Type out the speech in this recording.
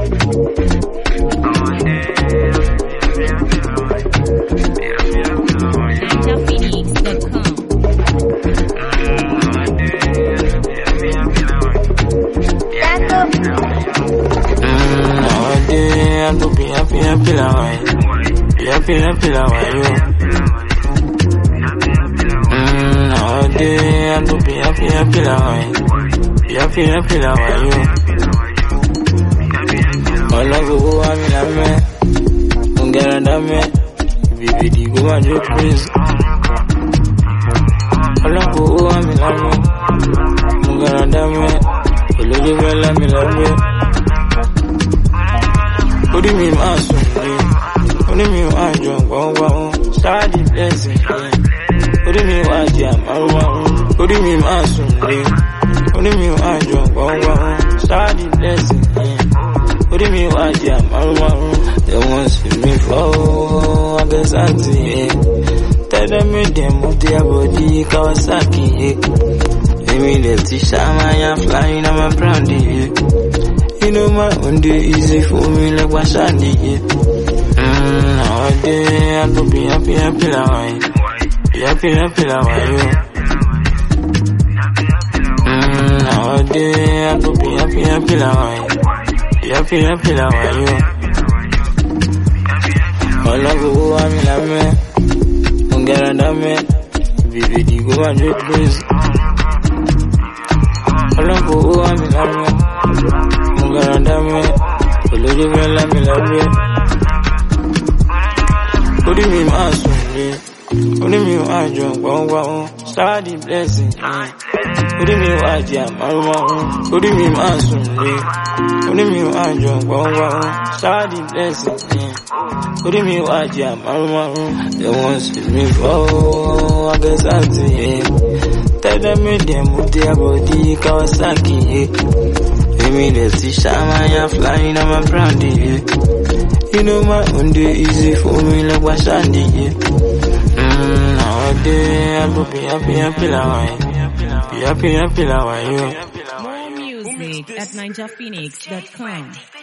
I'm to be happy, happy, nowadays I'm to be happy, all I go, I'm in a man, don't get a man, baby, go and do please. All I go, I'm in a man, don't get a man, let me love me. What do you mean, my son? What do you mean, my John? Start the blessing. What do you mean, my jam? What do you mean, my son? What do you mean, my John? Start the blessing. What do you mean, my jam? They won't see me fall. I guess I see. Tell them move their body, Kawasaki. Let me let you shine, I am flying, I'm a brandy. You know my own day easy for me like Washandi. Nowadays I'm to be happy, nowadays I'm to be happy, all I go, I'm in a man, don't get a man, baby, go and do please. All I go, I'm in a man. Let me love you. What do you mean, my son? What do you mean, my John? Start the blessing. What do you mean, my jam? What do you mean, my son? What do you mean, my John? Start the blessing. What do you mean, my jam? They won't see me fall. I guess I see. Tell them move their body, Kawasaki. Let me let you shine, I am flying, I'm a brandy. You know my own day easy for me like Washandi. Nowadays I'm to be happy, More music at ninjaphoenix.com.